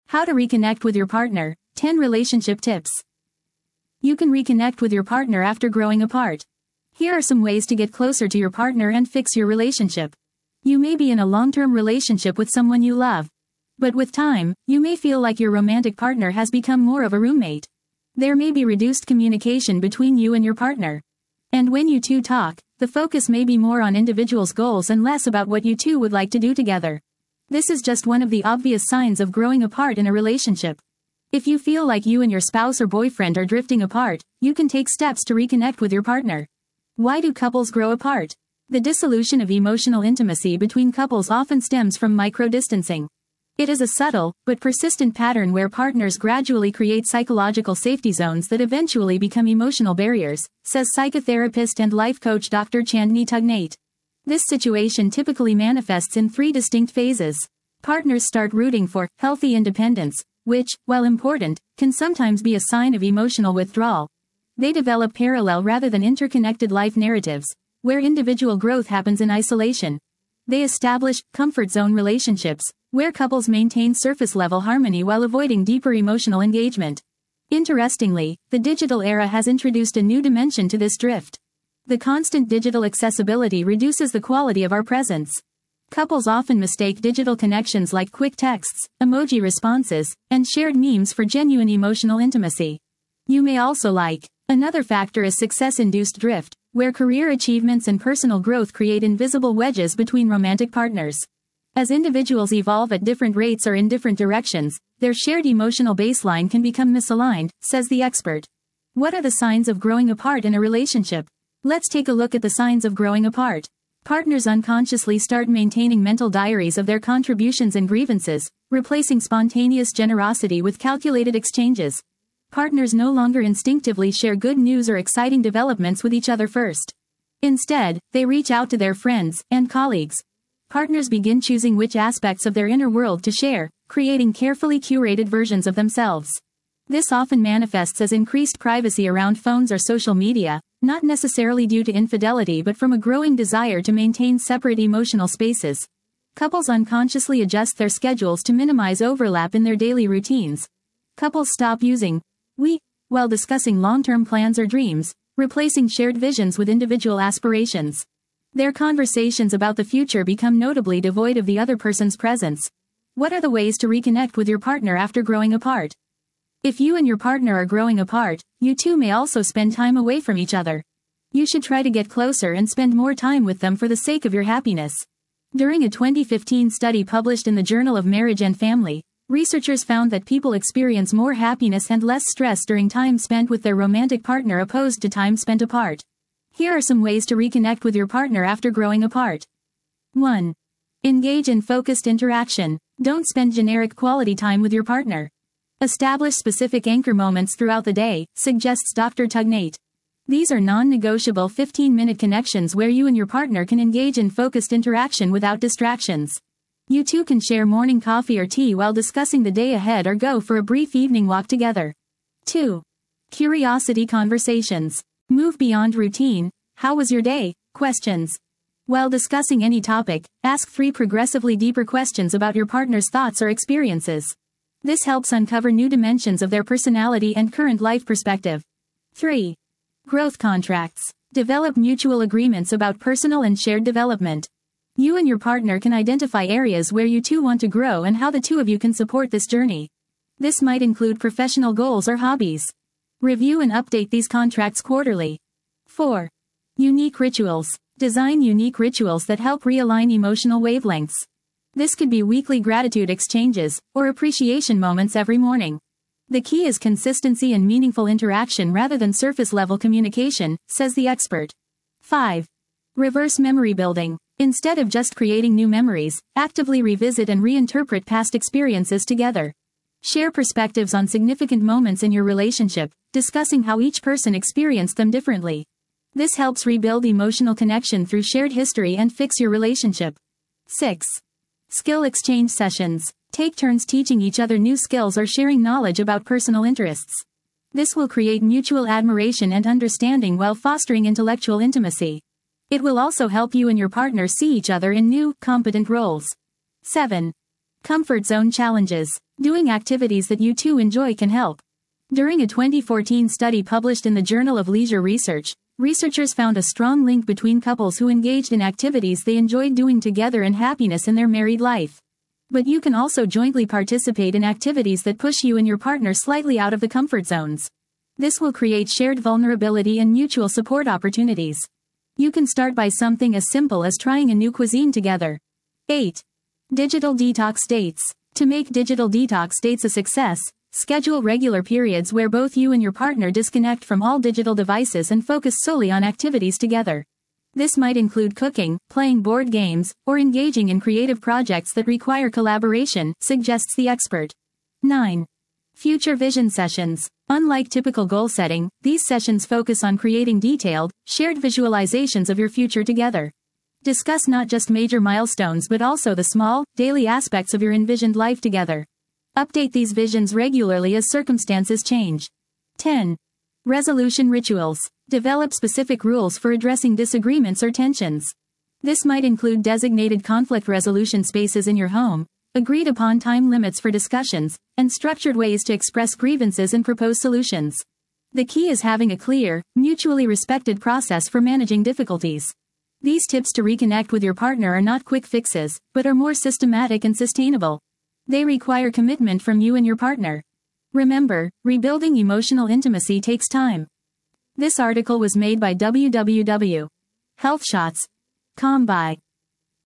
How to reconnect with your partner. 10 relationship tips. You can reconnect with your partner after growing apart. Here are some ways to get closer to your partner and fix your relationship. You may be in a long-term relationship with someone you love. But with time, you may feel like your romantic partner has become more of a roommate. There may be reduced communication between you and your partner. And when you two talk, the focus may be more on individuals' goals and less about what you two would like to do together. This is just one of the obvious signs of growing apart in a relationship. If you feel like you and your spouse or boyfriend are drifting apart, you can take steps to reconnect with your partner. Why do couples grow apart? The dissolution of emotional intimacy between couples often stems from micro-distancing. It is a subtle, but persistent pattern where partners gradually create psychological safety zones that eventually become emotional barriers, says psychotherapist and life coach Dr. Chandni Tugnate. This situation typically manifests in 3 distinct phases. Partners start rooting for healthy independence, which, while important, can sometimes be a sign of emotional withdrawal. They develop parallel rather than interconnected life narratives, where individual growth happens in isolation. They establish comfort zone relationships, where couples maintain surface-level harmony while avoiding deeper emotional engagement. Interestingly, the digital era has introduced a new dimension to this drift. The constant digital accessibility reduces the quality of our presence. Couples often mistake digital connections like quick texts, emoji responses, and shared memes for genuine emotional intimacy. You may also like. Another factor is success-induced drift, where career achievements and personal growth create invisible wedges between romantic partners. As individuals evolve at different rates or in different directions, their shared emotional baseline can become misaligned, says the expert. What are the signs of growing apart in a relationship? Let's take a look at the signs of growing apart. Partners unconsciously start maintaining mental diaries of their contributions and grievances, replacing spontaneous generosity with calculated exchanges. Partners no longer instinctively share good news or exciting developments with each other first. Instead, they reach out to their friends and colleagues. Partners begin choosing which aspects of their inner world to share, creating carefully curated versions of themselves. This often manifests as increased privacy around phones or social media, not necessarily due to infidelity but from a growing desire to maintain separate emotional spaces. Couples unconsciously adjust their schedules to minimize overlap in their daily routines. Couples stop using we while discussing long-term plans or dreams, replacing shared visions with individual aspirations. Their conversations about the future become notably devoid of the other person's presence. What are the ways to reconnect with your partner after growing apart? If you and your partner are growing apart, you two may also spend time away from each other. You should try to get closer and spend more time with them for the sake of your happiness. During a 2015 study published in the Journal of Marriage and Family, researchers found that people experience more happiness and less stress during time spent with their romantic partner opposed to time spent apart. Here are some ways to reconnect with your partner after growing apart. 1. Engage in focused interaction. Don't spend generic quality time with your partner. Establish specific anchor moments throughout the day, suggests Dr. Tugnate. These are non-negotiable 15-minute connections where you and your partner can engage in focused interaction without distractions. You two can share morning coffee or tea while discussing the day ahead or go for a brief evening walk together. 2. Curiosity conversations. Move beyond routine. How was your day? Questions. While discussing any topic, ask 3 progressively deeper questions about your partner's thoughts or experiences. This helps uncover new dimensions of their personality and current life perspective. 3. Growth contracts. Develop mutual agreements about personal and shared development. You and your partner can identify areas where you two want to grow and how the two of you can support this journey. This might include professional goals or hobbies. Review and update these contracts quarterly. 4. Unique rituals. Design unique rituals that help realign emotional wavelengths. This could be weekly gratitude exchanges, or appreciation moments every morning. The key is consistency and meaningful interaction rather than surface-level communication, says the expert. 5. Reverse memory building. Instead of just creating new memories, actively revisit and reinterpret past experiences together. Share perspectives on significant moments in your relationship, discussing how each person experienced them differently. This helps rebuild emotional connection through shared history and fix your relationship. 6. Skill exchange sessions. Take turns teaching each other new skills or sharing knowledge about personal interests. This will create mutual admiration and understanding while fostering intellectual intimacy. It will also help you and your partner see each other in new, competent roles. 7. Comfort zone challenges. Doing activities that you two enjoy can help. During a 2014 study published in the Journal of Leisure Research, researchers found a strong link between couples who engaged in activities they enjoyed doing together and happiness in their married life. But you can also jointly participate in activities that push you and your partner slightly out of the comfort zones. This will create shared vulnerability and mutual support opportunities. You can start by something as simple as trying a new cuisine together. 8. Digital detox dates. To make digital detox dates a success, schedule regular periods where both you and your partner disconnect from all digital devices and focus solely on activities together. This might include cooking, playing board games, or engaging in creative projects that require collaboration, suggests the expert. 9. Future vision sessions. Unlike typical goal setting, these sessions focus on creating detailed, shared visualizations of your future together. Discuss not just major milestones but also the small, daily aspects of your envisioned life together. Update these visions regularly as circumstances change. 10. Resolution rituals. Develop specific rules for addressing disagreements or tensions. This might include designated conflict resolution spaces in your home, agreed upon time limits for discussions, and structured ways to express grievances and propose solutions. The key is having a clear, mutually respected process for managing difficulties. These tips to reconnect with your partner are not quick fixes, but are more systematic and sustainable. They require commitment from you and your partner. Remember, rebuilding emotional intimacy takes time. This article was made by www.healthshots.com by